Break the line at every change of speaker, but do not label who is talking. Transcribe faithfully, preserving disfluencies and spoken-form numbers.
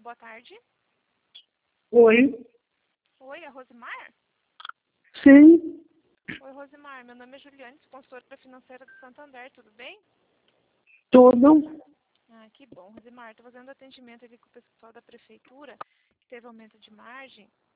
boa tarde.
Oi.
Oi, é Rosimar?
Sim.
Oi, Rosimar. Meu nome é Juliane, consultora financeira do Santander, tudo bem?
Tudo.
Ah, que bom, Rosimar. Estou fazendo atendimento aqui com o pessoal da prefeitura, que teve aumento de margem.